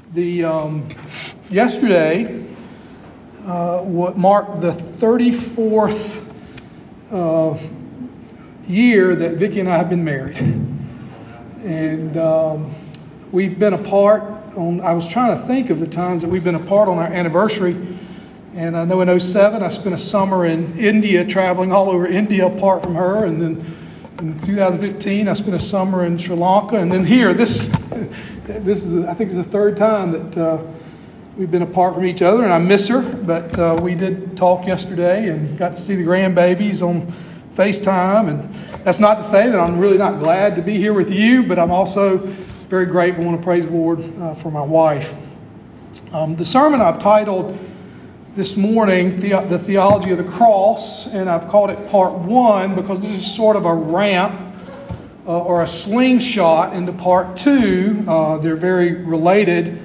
Yesterday what marked the 34th year that Vicki and I have been married, and we've been apart. I was trying to think of the times that we've been apart on our anniversary, and I know in 2007 I spent a summer in India, traveling all over India apart from her, and then in 2015 I spent a summer in Sri Lanka, and then here this is I think it's the third time that we've been apart from each other, and I miss her, but we did talk yesterday and got to see the grandbabies on FaceTime. And that's not to say that I'm really not glad to be here with you, but I'm also very grateful. I want to praise the Lord for my wife. The sermon I've titled this morning, The Theology of the Cross, and I've called it Part 1 because this is sort of a ramp or a slingshot into Part 2. They're very related.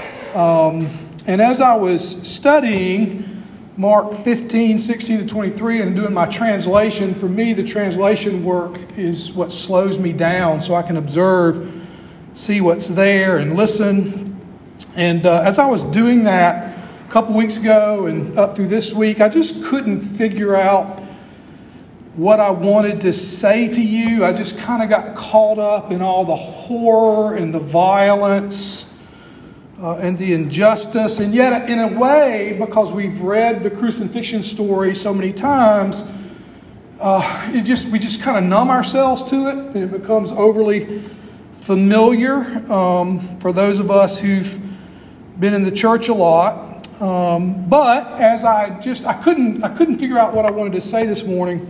And as I was studying Mark 15, 16 to 23 and doing my translation, for me the translation work is what slows me down so I can observe, see what's there and listen. And as I was doing that a couple weeks ago and up through this week, I just couldn't figure out what I wanted to say to you. I just kind of got caught up in all the horror and the violence and the injustice. And yet, in a way, because we've read the crucifixion story so many times, we just kind of numb ourselves to it, and it becomes overly familiar for those of us who've been in the church a lot. But as I couldn't figure out what I wanted to say this morning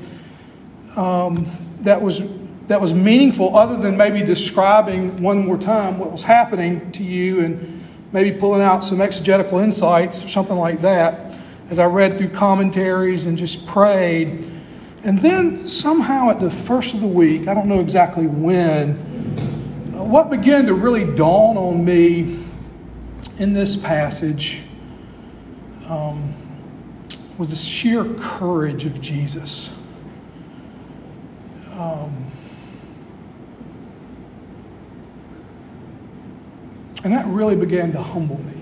that was meaningful, other than maybe describing one more time what was happening to you and maybe pulling out some exegetical insights or something like that as I read through commentaries and just prayed. And then somehow at the first of the week, I don't know exactly when, what began to really dawn on me in this passage was the sheer courage of Jesus. And that really began to humble me.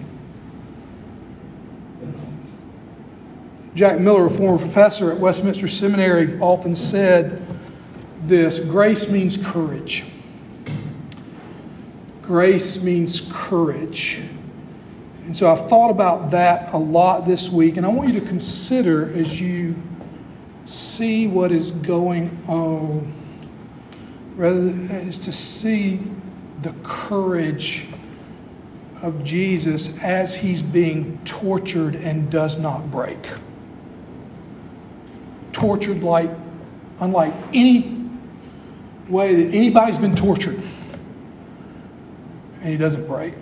Jack Miller, a former professor at Westminster Seminary, often said this: grace means courage. Grace means courage. And so I've thought about that a lot this week, and I want you to consider as you see what is going on, rather is to see the courage of Jesus as he's being tortured and does not break. Tortured unlike any way that anybody's been tortured. And he doesn't break.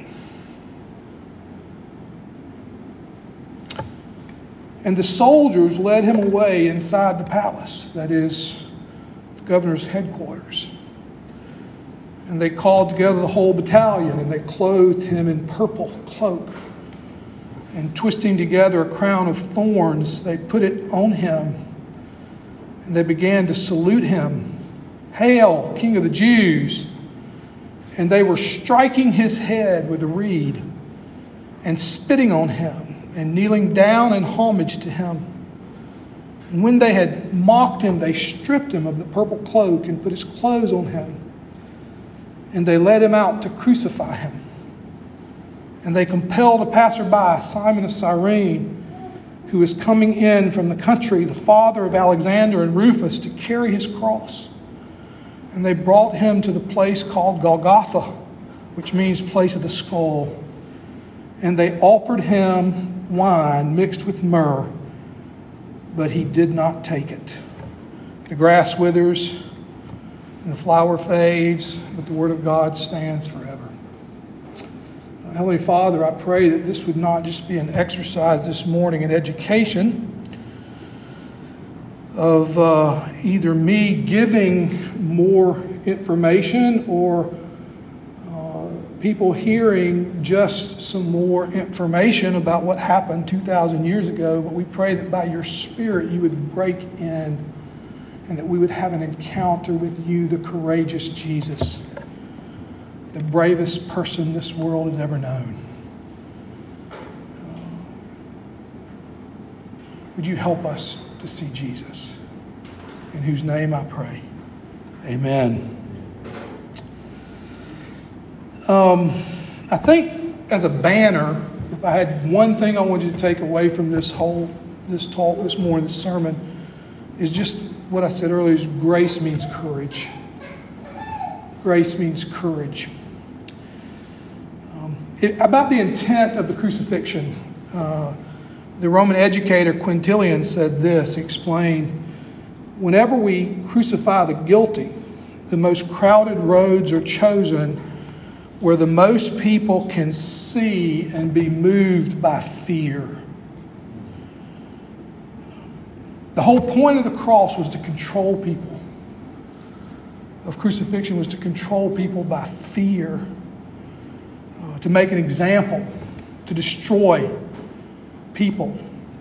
And the soldiers led him away inside the palace, that is, the governor's headquarters. And they called together the whole battalion, and they clothed him in purple cloak. And twisting together a crown of thorns, they put it on him. And they began to salute him. "Hail, King of the Jews!" And they were striking his head with a reed and spitting on him and kneeling down in homage to him. And when they had mocked him, they stripped him of the purple cloak and put his clothes on him. And they led him out to crucify him. And they compelled a passerby, Simon of Cyrene, who was coming in from the country, the father of Alexander and Rufus, to carry his cross. And they brought him to the place called Golgotha, which means place of the skull. And they offered him wine mixed with myrrh, but he did not take it. The grass withers and the flower fades, but the word of God stands forever. Heavenly Father, I pray that this would not just be an exercise this morning in education of either me giving more information or people hearing just some more information about what happened 2,000 years ago, but we pray that by your Spirit you would break in and that we would have an encounter with you, the courageous Jesus, the bravest person this world has ever known. would you help us to see Jesus? In whose name I pray. Amen. I think as a banner, if I had one thing I want you to take away from this talk this morning, this sermon, is just what I said earlier, is grace means courage. Grace means courage. About the intent of the crucifixion, the Roman educator Quintilian said this, explained, whenever we crucify the guilty, the most crowded roads are chosen where the most people can see and be moved by fear. The whole point of the cross was to control people. Of crucifixion was to control people by fear, to make an example, to destroy people.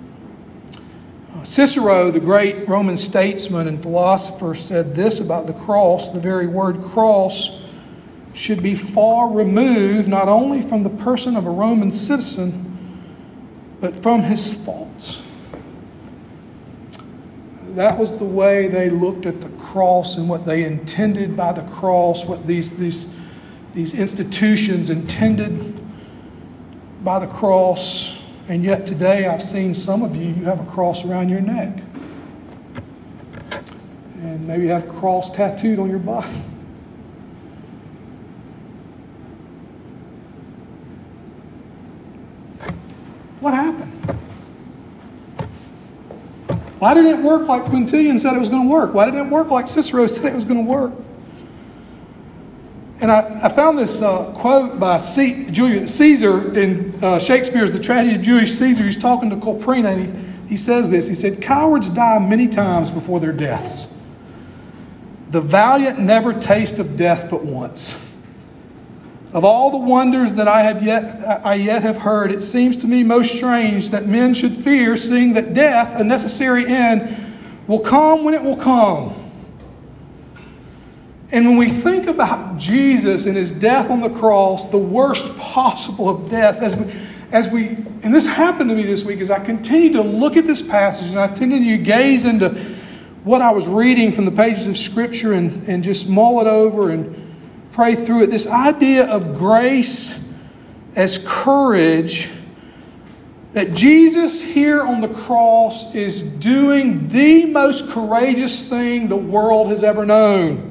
Cicero, the great Roman statesman and philosopher, said this about the cross. The very word cross should be far removed, not only from the person of a Roman citizen, but from his thoughts. That was the way they looked at the cross and what they intended by the cross, what these institutions intended by the cross. And yet today I've seen some of you have a cross around your neck. And maybe you have a cross tattooed on your body. What happened? Why didn't it work like Quintilian said it was going to work? Why didn't it work like Cicero said it was going to work? And I found this quote by Julius Caesar in Shakespeare's The Tragedy of Julius Caesar. He's talking to Calpurnia, and he says this. He said, "Cowards die many times before their deaths. The valiant never taste of death but once. Of all the wonders that I yet have heard, it seems to me most strange that men should fear, seeing that death, a necessary end, will come when it will come." And when we think about Jesus and his death on the cross, the worst possible of death, and this happened to me this week as I continued to look at this passage and I continued to gaze into what I was reading from the pages of Scripture and just mull it over and pray through it. This idea of grace as courage, that Jesus here on the cross is doing the most courageous thing the world has ever known.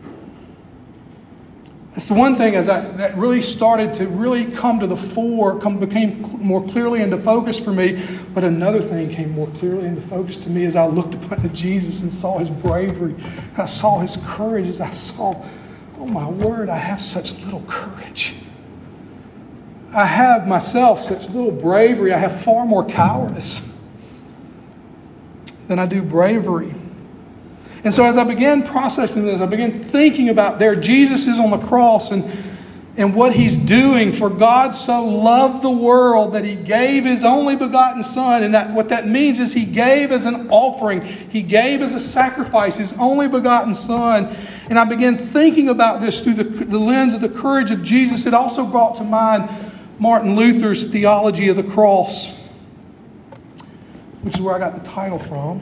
That's the one thing that really started to really come to the fore, became more clearly into focus for me. But another thing came more clearly into focus to me as I looked upon Jesus and saw his bravery. I saw his courage as I saw, oh my word, I have such little courage. I have myself such little bravery. I have far more cowardice than I do bravery. And so as I began processing this, I began thinking about Jesus is on the cross and what he's doing. For God so loved the world that he gave his only begotten Son. And what that means is he gave as an offering. He gave as a sacrifice his only begotten Son. And I began thinking about this through the lens of the courage of Jesus. It also brought to mind Martin Luther's theology of the cross, which is where I got the title from.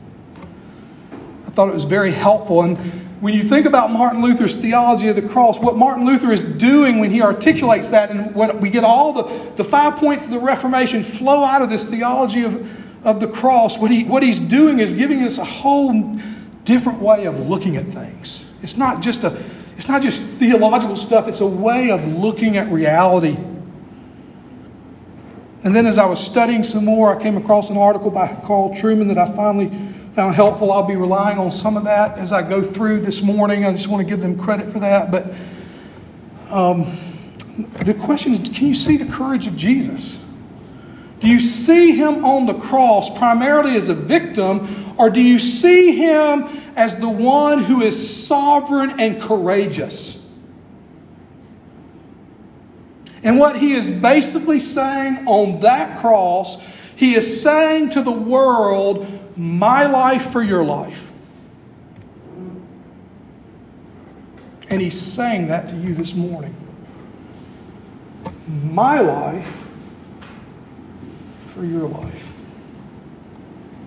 I thought it was very helpful. And when you think about Martin Luther's theology of the cross, what Martin Luther is doing when he articulates that, and what we get all the 5 points of the Reformation flow out of this theology of the cross, what he's doing is giving us a whole different way of looking at things. It's not just theological stuff, it's a way of looking at reality. And then as I was studying some more, I came across an article by Carl Trueman that I finally found helpful. I'll be relying on some of that as I go through this morning. I just want to give them credit for that. But the question is, can you see the courage of Jesus? Do you see him on the cross primarily as a victim, or do you see him as the one who is sovereign and courageous? And what he is basically saying on that cross, he is saying to the world, my life for your life. And he's saying that to you this morning. My life for your life.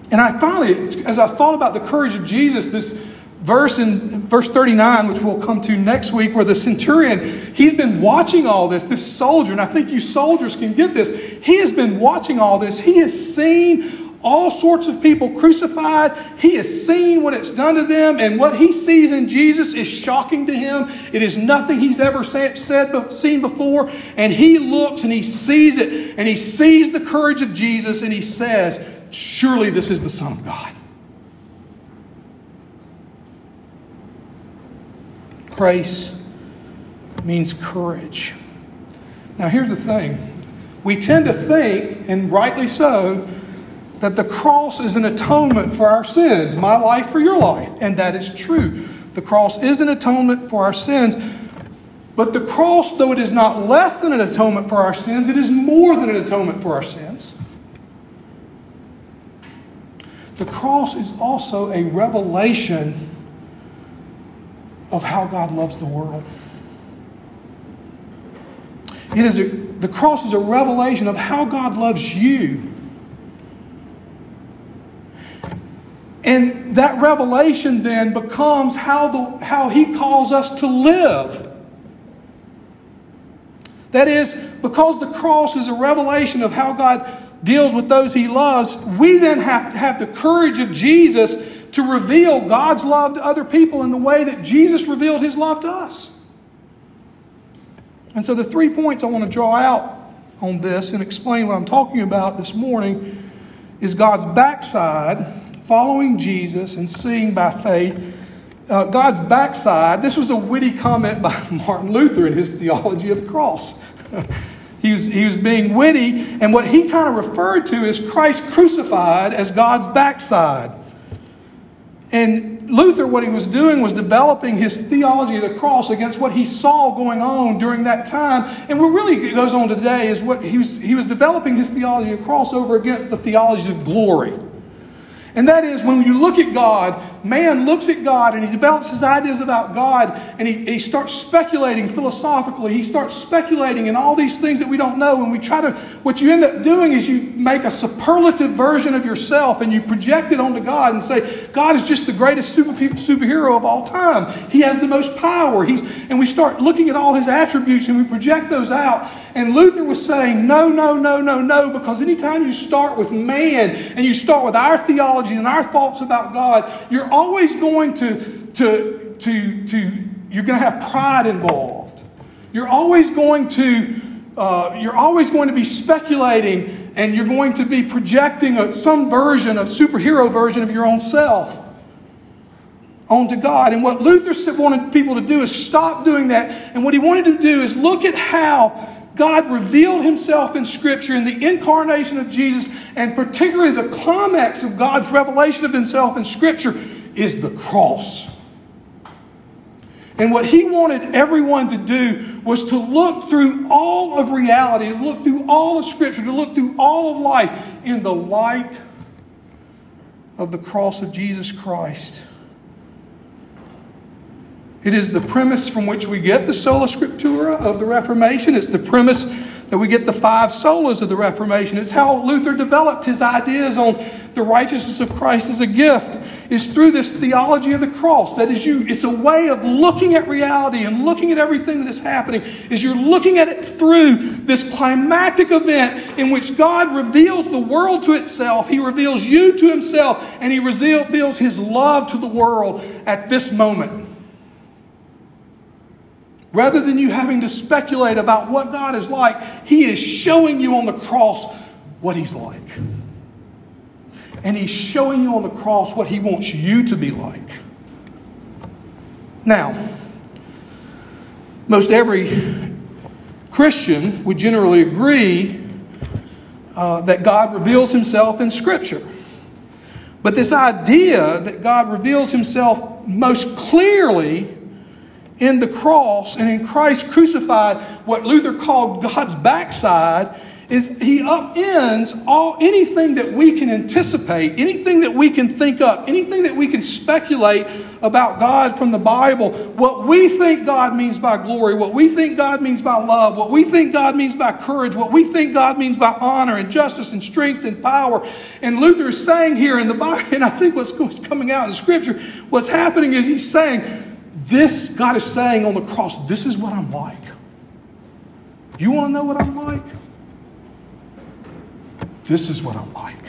And I finally, as I thought about the courage of Jesus, this verse in verse 39, which we'll come to next week, where the centurion, he's been watching all this soldier, and I think you soldiers can get this. He has been watching all this. He has seen all sorts of people crucified. He has seen what it's done to them, and what he sees in Jesus is shocking to him. It is nothing he's ever seen before, and he looks and he sees it, and he sees the courage of Jesus, and he says, surely this is the Son of God. Grace means courage. Now here's the thing. We tend to think, and rightly so, that the cross is an atonement for our sins. My life for your life. And that is true. The cross is an atonement for our sins. But the cross, though it is not less than an atonement for our sins, it is more than an atonement for our sins. The cross is also a revelation of how God loves the world. The cross is a revelation of how God loves you. And that revelation then becomes how He calls us to live. That is, because the cross is a revelation of how God deals with those He loves, we then have to have the courage of Jesus to reveal God's love to other people in the way that Jesus revealed His love to us. And so the 3 points I want to draw out on this and explain what I'm talking about this morning is God's backside, following Jesus and seeing by faith. God's backside, this was a witty comment by Martin Luther in his theology of the cross. He was being witty, and what he kind of referred to is Christ crucified as God's backside. And Luther, what he was doing was developing his theology of the cross against what he saw going on during that time. And what really goes on today is what he was developing his theology of the cross over against the theology of glory. And that is, when you look at God, man looks at God and he develops his ideas about God, and he starts speculating philosophically. He starts speculating in all these things that we don't know. And what you end up doing is you make a superlative version of yourself and you project it onto God and say, God is just the greatest superhero of all time. He has the most power. And we start looking at all His attributes and we project those out. And Luther was saying, no, because anytime you start with man and you start with our theologies and our thoughts about God, you're always going you're going to have pride involved. You're always going to be speculating, and you're going to be projecting some superhero version of your own self onto God. And what Luther wanted people to do is stop doing that. And what he wanted to do is look at how God revealed Himself in Scripture, in the incarnation of Jesus, and particularly the climax of God's revelation of Himself in Scripture is the cross. And what he wanted everyone to do was to look through all of reality, to look through all of Scripture, to look through all of life in the light of the cross of Jesus Christ. It is the premise from which we get the sola scriptura of the Reformation. It's the premise that we get the 5 solas of the Reformation. It's how Luther developed his ideas on the righteousness of Christ as a gift. It's through this theology of the cross. That is, it's a way of looking at reality and looking at everything that is happening. Is you're looking at it through this climactic event in which God reveals the world to itself. He reveals you to Himself, and He reveals His love to the world at this moment. Rather than you having to speculate about what God is like, He is showing you on the cross what He's like. And He's showing you on the cross what He wants you to be like. Now, most every Christian would generally agree that God reveals Himself in Scripture. But this idea that God reveals Himself most clearly in the cross and in Christ crucified, what Luther called God's backside, is he upends anything that we can anticipate, anything that we can think up, anything that we can speculate about God from the Bible, what we think God means by glory, what we think God means by love, what we think God means by courage, what we think God means by honor and justice and strength and power. And Luther is saying here in the Bible, and I think what's coming out in the Scripture, what's happening is he's saying, this, God is saying on the cross, this is what I'm like. You want to know what I'm like? This is what I'm like.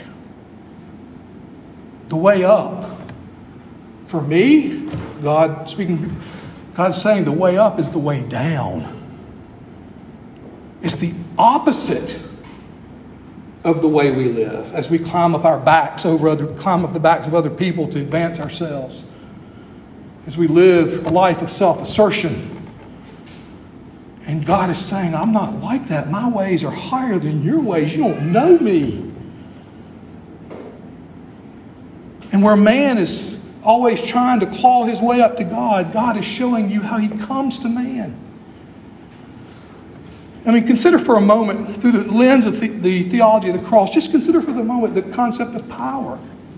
The way up. For me, God's saying the way up is the way down. It's the opposite of the way we live as we climb up the backs of other people to advance ourselves. As we live a life of self-assertion. And God is saying, I'm not like that. My ways are higher than your ways. You don't know me. And where man is always trying to claw his way up to God, God is showing you how he comes to man. I mean, consider for a moment, through the lens of the theology of the cross, just consider for the moment the concept of power.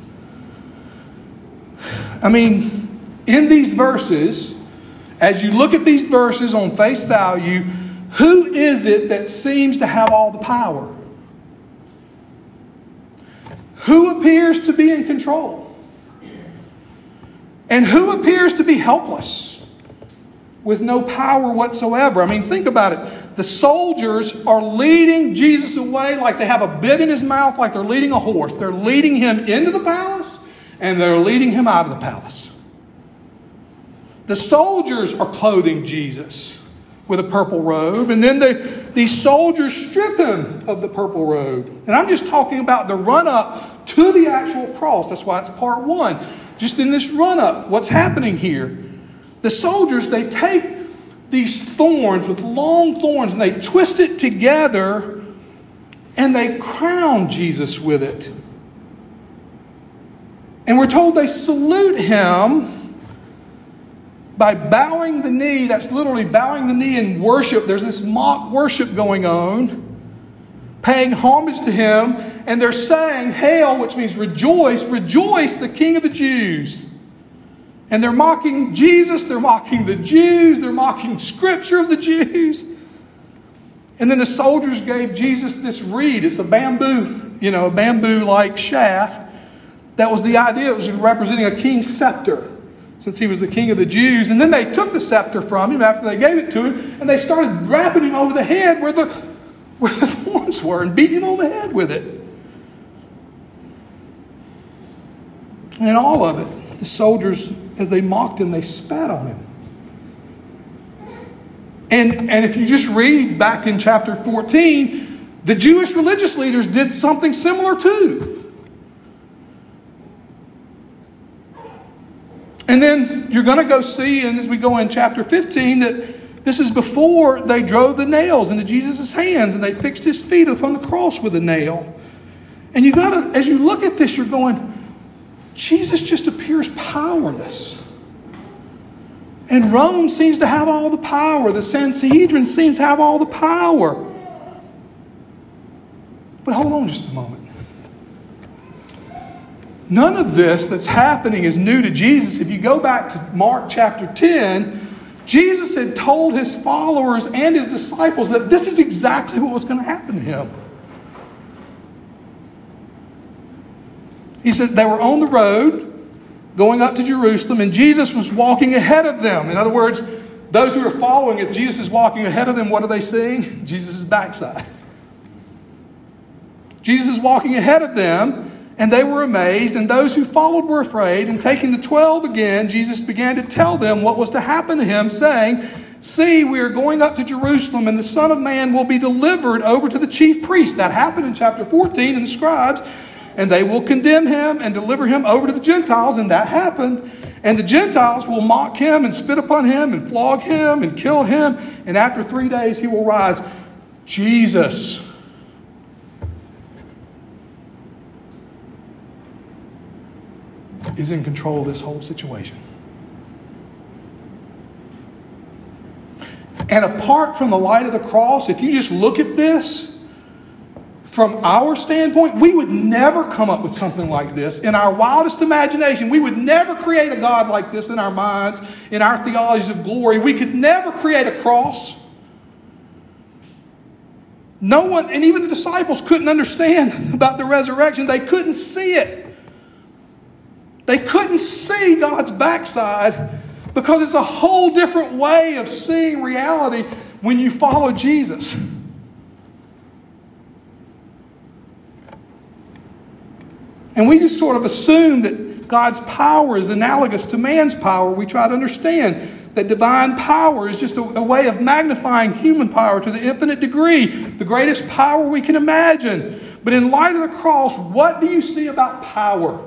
I mean, in these verses, as you look at these verses on face value, who is it that seems to have all the power? Who appears to be in control? And who appears to be helpless with no power whatsoever? I mean, think about it. The soldiers are leading Jesus away like they have a bit in his mouth, like they're leading a horse. They're leading him into the palace and they're leading him out of the palace. The soldiers are clothing Jesus with a purple robe. And then these soldiers strip him of the purple robe. And I'm just talking about the run-up to the actual cross. That's why it's part one. Just in this run-up, what's happening here? The soldiers, they take these thorns with long thorns and they twist it together and they crown Jesus with it. And we're told they salute him by bowing the knee. That's literally bowing the knee in worship. There's this mock worship going on, paying homage to him. And they're saying, Hail, which means rejoice, rejoice, the King of the Jews. And they're mocking Jesus, they're mocking the Jews, they're mocking Scripture of the Jews. And then the soldiers gave Jesus this reed. It's a bamboo-like shaft. That was the idea. It was representing a king's scepter, since he was the king of the Jews. And then they took the scepter from him after they gave it to him, and they started rapping him over the head where the thorns were and beating him on the head with it. And in all of it, the soldiers, as they mocked him, they spat on him. And if you just read back in chapter 14, the Jewish religious leaders did something similar too. And then you're going to go see, and as we go in chapter 15, that this is before they drove the nails into Jesus' hands and they fixed his feet upon the cross with a nail. And you got to, as you look at this, you're going, Jesus just appears powerless. And Rome seems to have all the power. The Sanhedrin seems to have all the power. But hold on just a moment. None of this that's happening is new to Jesus. If you go back to Mark chapter 10, Jesus had told his followers and his disciples that this is exactly what was going to happen to him. He said they were on the road going up to Jerusalem, and Jesus was walking ahead of them. In other words, those who are following it, Jesus is walking ahead of them. What are they seeing? Jesus' backside. Jesus is walking ahead of them, and they were amazed, and those who followed were afraid. And taking the 12 again, Jesus began to tell them what was to happen to him, saying, See, we are going up to Jerusalem, and the Son of Man will be delivered over to the chief priests. That happened in chapter 14 in the scribes. And they will condemn him and deliver him over to the Gentiles. And that happened. And the Gentiles will mock him and spit upon him and flog him and kill him. And after 3 days he will rise. Jesus is in control of this whole situation. And apart from the light of the cross, if you just look at this, From our standpoint, we would never come up with something like this. In our wildest imagination, we would never create a God like this in our minds, in our theologies of glory. We could never create a cross. No one, and even the disciples, couldn't understand about the resurrection. They couldn't see it. They couldn't see God's backside because it's a whole different way of seeing reality when you follow Jesus. And we just sort of assume that God's power is analogous to man's power. We try to understand that divine power is just a way of magnifying human power to the infinite degree, the greatest power we can imagine. But in light of the cross, what do you see about power?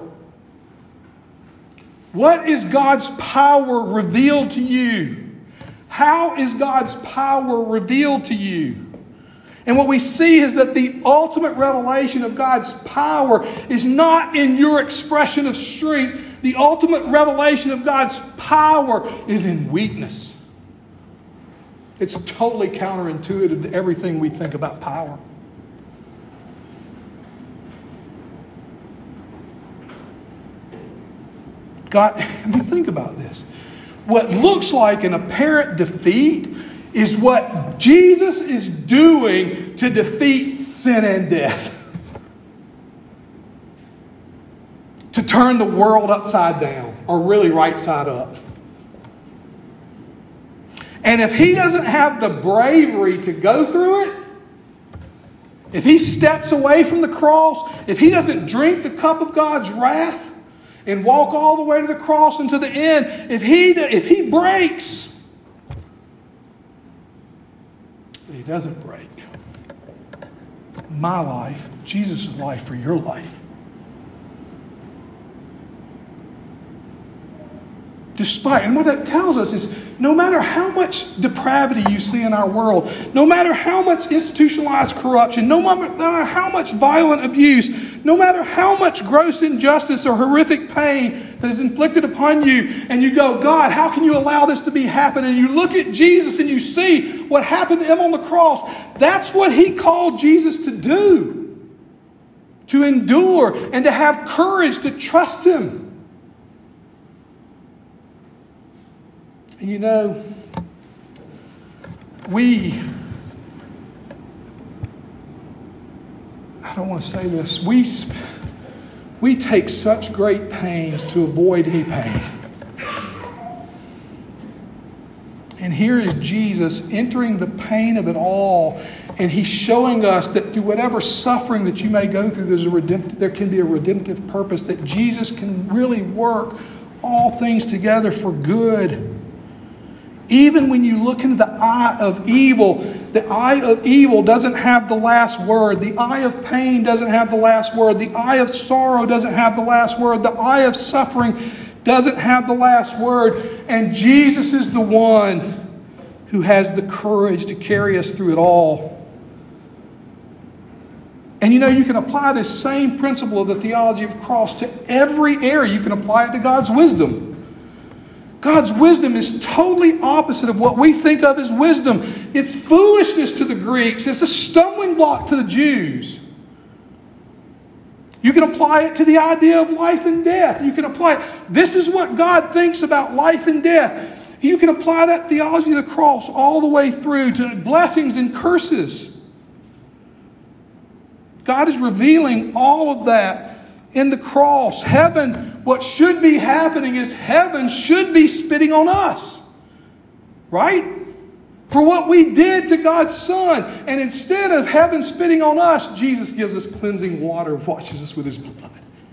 What is God's power revealed to you? How is God's power revealed to you? And what we see is that the ultimate revelation of God's power is not in your expression of strength. The ultimate revelation of God's power is in weakness. It's totally counterintuitive to everything we think about power. God, I mean, think about this. What looks like an apparent defeat is what Jesus is doing to defeat sin and death. To turn the world upside down, or really right side up. And if he doesn't have the bravery to go through it, if he steps away from the cross, if he doesn't drink the cup of God's wrath and walk all the way to the cross and to the end, if he breaks, but he doesn't break my life, Jesus' life for your life. Despite, and what that tells us is no matter how much depravity you see in our world, no matter how much institutionalized corruption, no matter how much violent abuse, no matter how much gross injustice or horrific pain that is inflicted upon you, and you go, God, how can you allow this to be happening? And you look at Jesus and you see what happened to him on the cross. That's what he called Jesus to do. To endure and to have courage to trust him. And you know, I don't want to say this, we take such great pains to avoid any pain. And here is Jesus entering the pain of it all, and he's showing us that through whatever suffering that you may go through, there can be a redemptive purpose, that Jesus can really work all things together for good. Even when you look into the eye of evil doesn't have the last word. The eye of pain doesn't have the last word. The eye of sorrow doesn't have the last word. The eye of suffering doesn't have the last word. And Jesus is the one who has the courage to carry us through it all. And you know, you can apply this same principle of the theology of the cross to every area. You can apply it to God's wisdom. God's wisdom is totally opposite of what we think of as wisdom. It's foolishness to the Greeks. It's a stumbling block to the Jews. You can apply it to the idea of life and death. You can apply it. This is what God thinks about life and death. You can apply that theology of the cross all the way through to blessings and curses. God is revealing all of that in the cross. Heaven, what should be happening is heaven should be spitting on us. Right? For what we did to God's Son. And instead of heaven spitting on us, Jesus gives us cleansing water and washes us with his blood.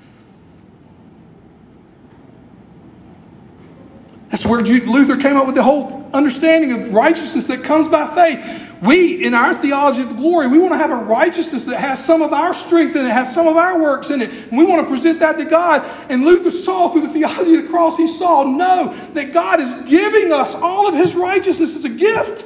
That's where Luther came up with the whole understanding of righteousness that comes by faith. We, in our theology of the glory, we want to have a righteousness that has some of our strength in it, has some of our works in it. And we want to present that to God. And Luther saw through the theology of the cross, he saw, no, that God is giving us all of his righteousness as a gift.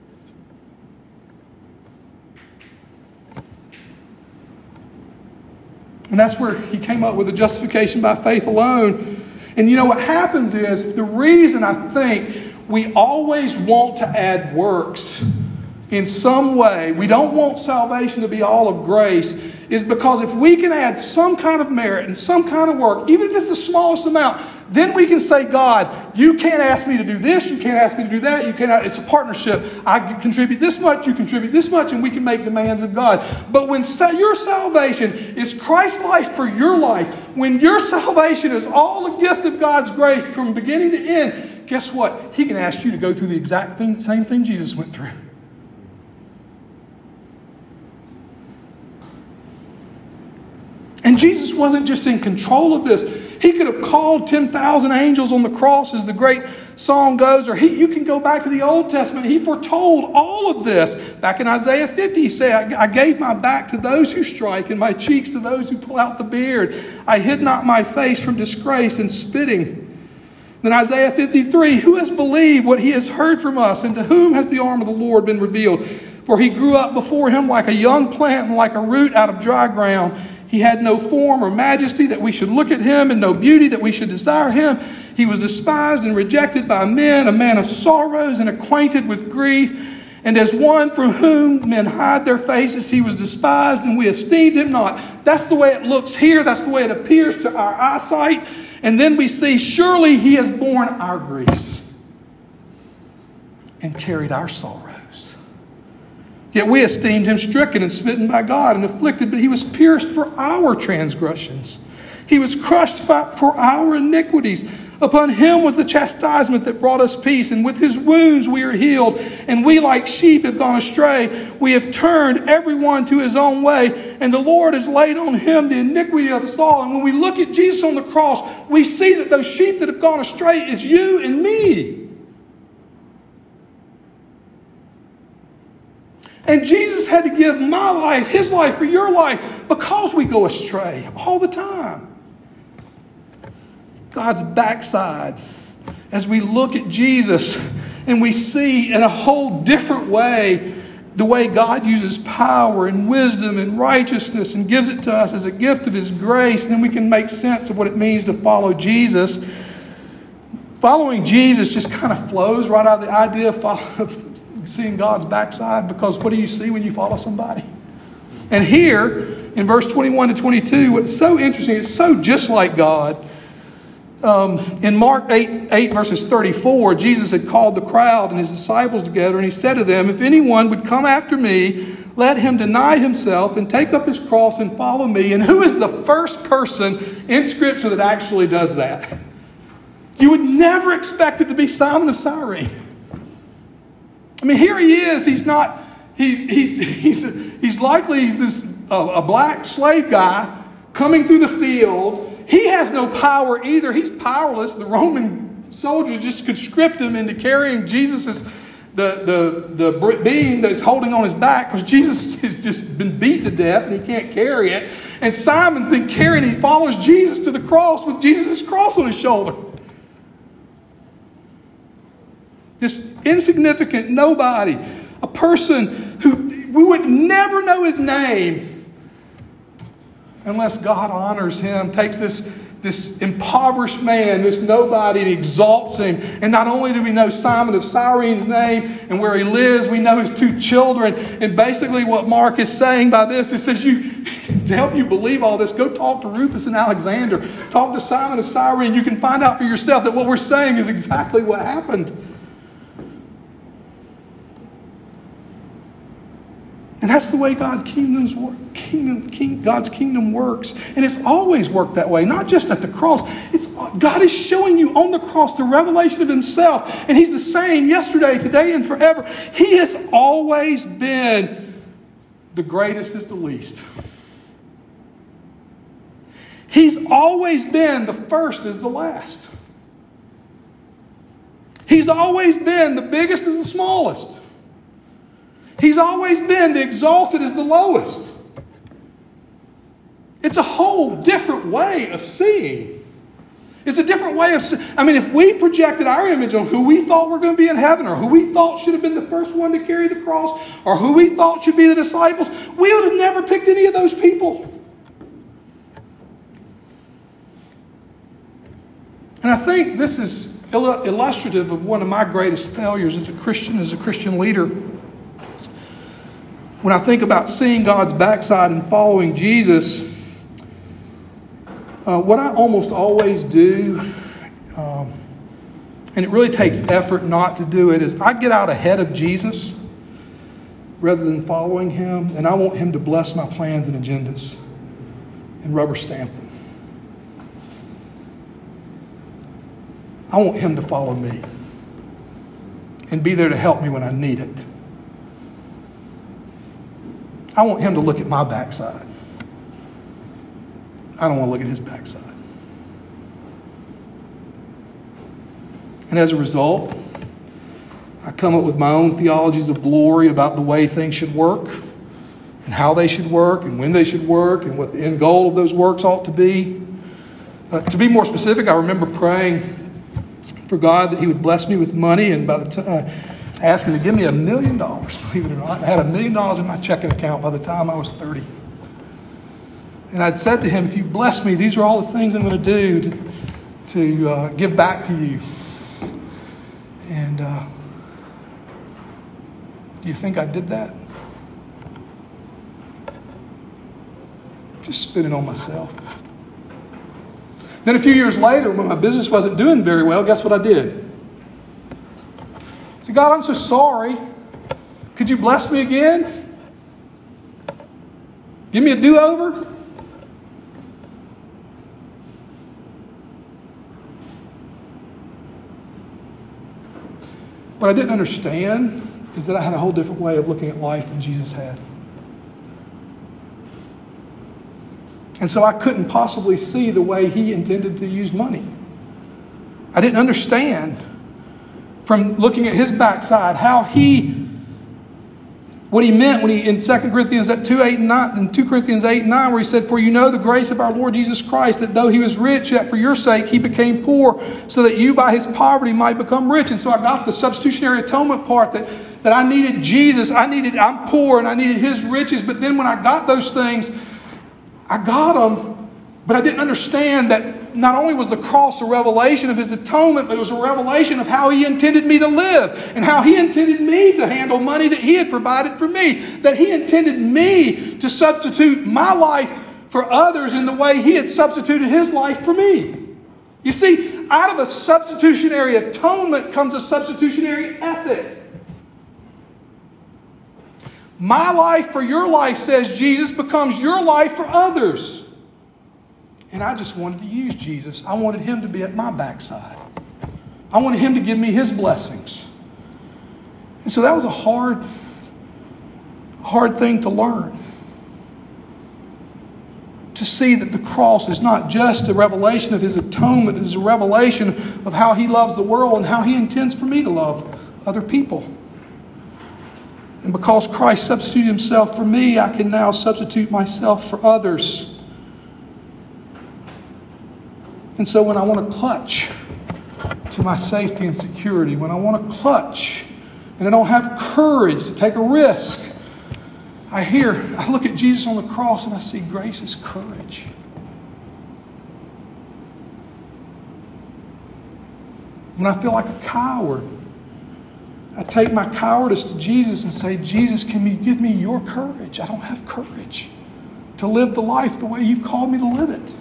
And that's where he came up with the justification by faith alone. And you know what happens is, the reason I think we always want to add works in some way, we don't want salvation to be all of grace, is because if we can add some kind of merit and some kind of work, even if it's the smallest amount, then we can say, God, you can't ask me to do this, you can't ask me to do that, you cannot. It's a partnership. I contribute this much, you contribute this much, and we can make demands of God. But when your salvation is Christ's life for your life, when your salvation is all a gift of God's grace from beginning to end, guess what? He can ask you to go through the exact same thing Jesus went through. And Jesus wasn't just in control of this. He could have called 10,000 angels on the cross, as the great song goes. Or you can go back to the Old Testament. He foretold all of this. Back in Isaiah 50, he said, I gave my back to those who strike and my cheeks to those who pull out the beard. I hid not my face from disgrace and spitting. Then Isaiah 53, who has believed what he has heard from us, and to whom has the arm of the Lord been revealed? For he grew up before him like a young plant and like a root out of dry ground. He had no form or majesty that we should look at him, and no beauty that we should desire him. He was despised and rejected by men, a man of sorrows and acquainted with grief. And as one from whom men hide their faces, he was despised, and we esteemed him not. That's the way it looks here. That's the way it appears to our eyesight. And then we see, surely he has borne our griefs and carried our sorrows. Yet we esteemed him stricken and smitten by God and afflicted, but he was pierced for our transgressions. He was crushed for our iniquities. Upon him was the chastisement that brought us peace, and with his wounds we are healed. And we like sheep have gone astray. We have turned everyone to his own way, and the Lord has laid on him the iniquity of us all. And when we look at Jesus on the cross, we see that those sheep that have gone astray is you and me. And Jesus had to give my life, his life for your life, because we go astray all the time. God's backside, as we look at Jesus and we see in a whole different way the way God uses power and wisdom and righteousness and gives it to us as a gift of his grace, then we can make sense of what it means to follow Jesus. Following Jesus just kind of flows right out of the idea of seeing God's backside, because what do you see when you follow somebody? And here in verse 21 to 22, what's so interesting, it's so just like God. In Mark 8 verses 34, Jesus had called the crowd and his disciples together, and he said to them, if anyone would come after me, let him deny himself and take up his cross and follow me. And who is the first person in Scripture that actually does that? You would never expect it to be Simon of Cyrene. I mean, here he is. He's not. He's likely this a black slave guy coming through the field. He has no power either. He's powerless. The Roman soldiers just conscript him into carrying Jesus' the beam that's holding on his back, because Jesus has just been beat to death and he can't carry it. And Simon's then carrying. He follows Jesus to the cross with Jesus' cross on his shoulder. This insignificant nobody, a person who we would never know his name unless God honors him, takes this impoverished man, this nobody, and exalts him. And not only do we know Simon of Cyrene's name and where he lives, we know his two children. And basically what Mark is saying by this, it says, to help you believe all this, go talk to Rufus and Alexander. Talk to Simon of Cyrene. You can find out for yourself that what we're saying is exactly what happened. And that's the way God's kingdom works. And it's always worked that way, not just at the cross. God is showing you on the cross the revelation of himself. And he's the same yesterday, today, and forever. He has always been the greatest as the least. He's always been the first as the last. He's always been the biggest as the smallest. He's always been the exalted as the lowest. It's a whole different way of seeing. It's a different way of seeing. I mean, if we projected our image on who we thought were going to be in heaven, or who we thought should have been the first one to carry the cross, or who we thought should be the disciples, we would have never picked any of those people. And I think this is illustrative of one of my greatest failures as a Christian leader. When I think about seeing God's backside and following Jesus, what I almost always do, and it really takes effort not to do it, is I get out ahead of Jesus rather than following him, and I want him to bless my plans and agendas and rubber stamp them. I want him to follow me and be there to help me when I need it. I want him to look at my backside. I don't want to look at his backside. And as a result, I come up with my own theologies of glory about the way things should work and how they should work and when they should work and what the end goal of those works ought to be. To be more specific, I remember praying for God that he would bless me with money, and by the time I asked him to give me $1 million, believe it or not. I had $1 million in my checking account by the time I was 30. And I'd said to him, if you bless me, these are all the things I'm going to do to give back to you. And do you think I did that? Just spent it on myself. Then a few years later, when my business wasn't doing very well, guess what I did? I said, God, I'm so sorry. Could you bless me again? Give me a do-over? What I didn't understand is that I had a whole different way of looking at life than Jesus had. And so I couldn't possibly see the way he intended to use money. I didn't understand from looking at his backside what he meant when he, in 2 Corinthians 8 and 9, where he said, for you know the grace of our Lord Jesus Christ, that though he was rich, yet for your sake he became poor, so that you by his poverty might become rich. And so I got the substitutionary atonement part that I needed Jesus. I'm poor and I needed his riches. But then when I got those things, I got them, but I didn't understand that not only was the cross a revelation of his atonement, but it was a revelation of how he intended me to live and how he intended me to handle money that he had provided for me. That he intended me to substitute my life for others in the way he had substituted his life for me. You see, out of a substitutionary atonement comes a substitutionary ethic. My life for your life, says Jesus, becomes your life for others. And I just wanted to use Jesus. I wanted him to be at my backside. I wanted him to give me his blessings. And so that was a hard thing to learn. To see that the cross is not just a revelation of his atonement, it is a revelation of how he loves the world and how he intends for me to love other people. And because Christ substituted himself for me, I can now substitute myself for others. And so when I want to clutch to my safety and security, when I want to clutch and I don't have courage to take a risk, I look at Jesus on the cross and I see grace is courage. When I feel like a coward, I take my cowardice to Jesus and say, Jesus, can you give me your courage? I don't have courage to live the life the way you've called me to live it.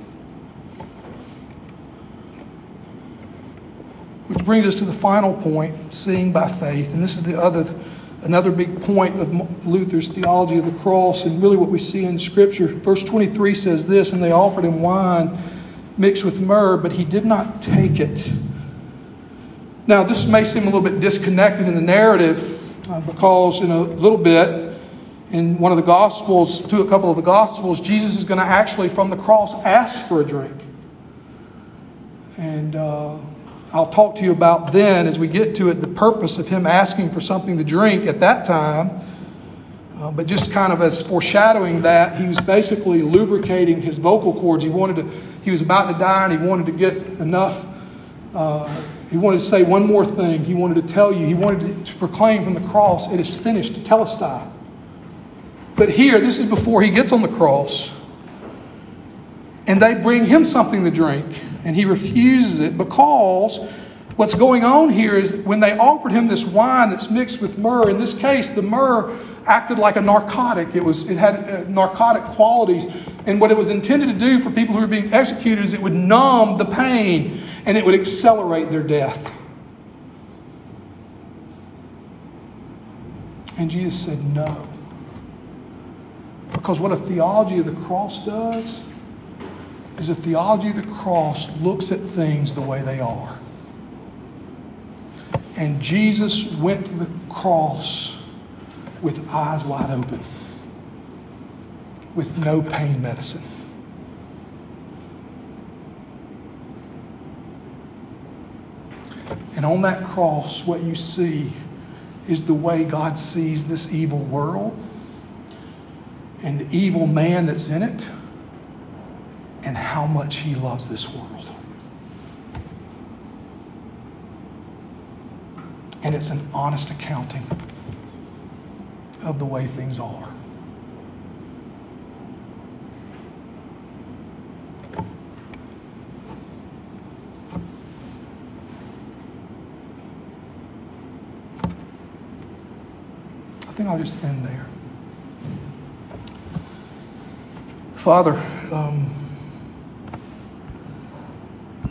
Which brings us to the final point, seeing by faith. And this is another big point of Luther's theology of the cross and really what we see in Scripture. Verse 23 says this, and they offered him wine mixed with myrrh, but he did not take it. Now, this may seem a little bit disconnected in the narrative because in a little bit, in one of the Gospels, a couple of the Gospels, Jesus is going to actually, from the cross, ask for a drink. And I'll talk to you about then, as we get to it, the purpose of him asking for something to drink at that time. But just kind of as foreshadowing that, he was basically lubricating his vocal cords. He was about to die and he wanted to get enough. He wanted to say one more thing. He wanted to tell you. He wanted to proclaim from the cross, it is finished, to telestai. But here, this is before he gets on the cross. And they bring him something to drink. And he refuses it because What's going on here is when they offered him this wine that's mixed with myrrh, in this case, the myrrh acted like a narcotic. It had narcotic qualities. And what it was intended to do for people who were being executed is it would numb the pain and it would accelerate their death. And Jesus said no. Because what a theology of the cross does is a theology of the cross looks at things the way they are. And Jesus went to the cross with eyes wide open, with no pain medicine. And on that cross, what you see is the way God sees this evil world and the evil man that's in it and how much he loves this world. And it's an honest accounting of the way things are. I think I'll just end there. Father,